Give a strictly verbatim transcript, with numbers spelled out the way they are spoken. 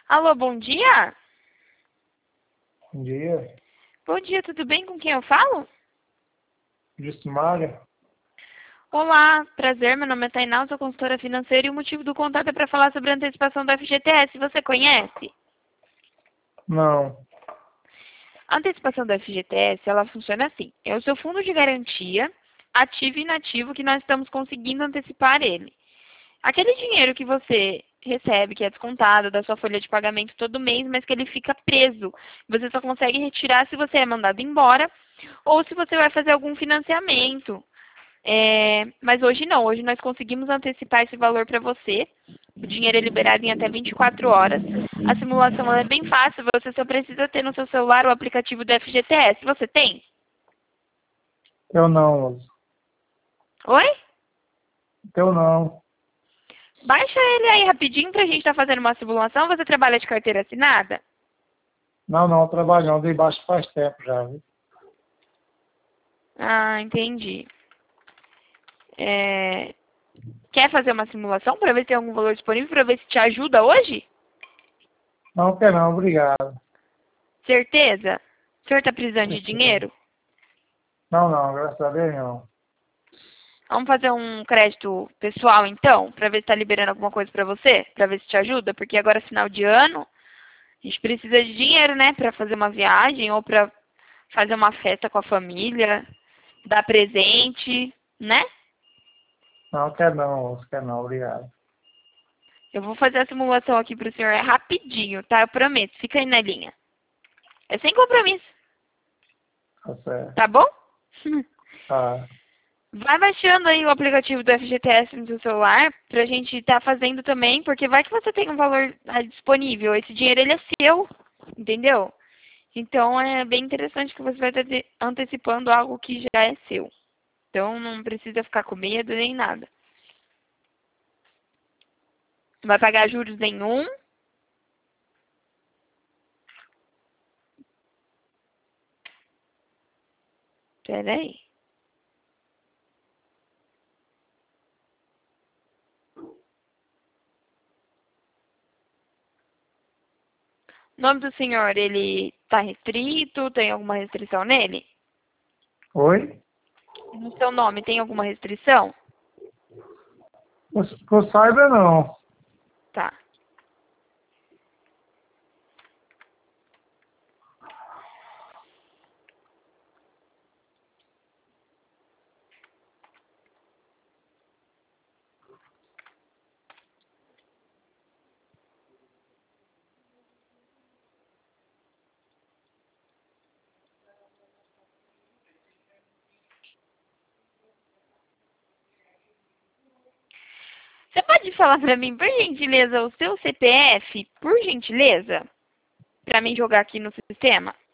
Alô, bom dia? Bom dia. Bom dia, tudo bem? Com quem eu falo? Justimária? Olá, prazer, meu nome é Tainá, sou consultora financeira e o motivo do contato é para falar sobre a antecipação do F G T S. Você conhece? Não. A antecipação do F G T S, ela funciona assim. É o seu fundo de garantia, ativo e inativo, que nós estamos conseguindo antecipar ele. Aquele dinheiro que você recebe, que é descontado da sua folha de pagamento todo mês, mas que ele fica preso. Você só consegue retirar se você é mandado embora ou se você vai fazer algum financiamento. É, mas hoje não, hoje nós conseguimos antecipar esse valor para você. O dinheiro é liberado em até vinte e quatro horas. A simulação ela é bem fácil, você só precisa ter no seu celular o aplicativo do F G T S. Você tem? Eu não, moço. Oi? Eu não. Baixa ele aí rapidinho pra gente estar fazendo uma simulação. Você trabalha de carteira assinada? Não, não, trabalho não. Dei baixo faz tempo já, viu? Ah, entendi. É, Quer fazer uma simulação para ver se tem algum valor disponível, para ver se te ajuda hoje? Não quer não, obrigado. Certeza? O senhor está precisando de dinheiro? Não, não, graças a Deus não. Vamos fazer um crédito pessoal, então, para ver se está liberando alguma coisa para você? Para ver se te ajuda? Porque agora, final de ano, a gente precisa de dinheiro, né? Para fazer uma viagem ou para fazer uma festa com a família, dar presente, né? Não quer não, moço, quer não, obrigado. Eu vou fazer a simulação aqui para o senhor, é rapidinho, tá? Eu prometo. Fica aí na linha. É sem compromisso, Tá certo. tá bom? Tá. Vai baixando aí o aplicativo do F G T S no seu celular pra gente estar fazendo também, porque vai que você tem um valor ah, disponível. Esse dinheiro ele é seu, entendeu? Então é bem interessante que você vai estar te- antecipando algo que já é seu. Então não precisa ficar com medo nem nada. Não vai pagar juros nenhum. Pera aí. O nome do senhor, ele tá restrito? Tem alguma restrição nele? Oi? No seu nome, tem alguma restrição? Que eu saiba não. Tá. Você pode falar pra mim, por gentileza, o seu C P F, por gentileza? Pra mim jogar aqui no sistema?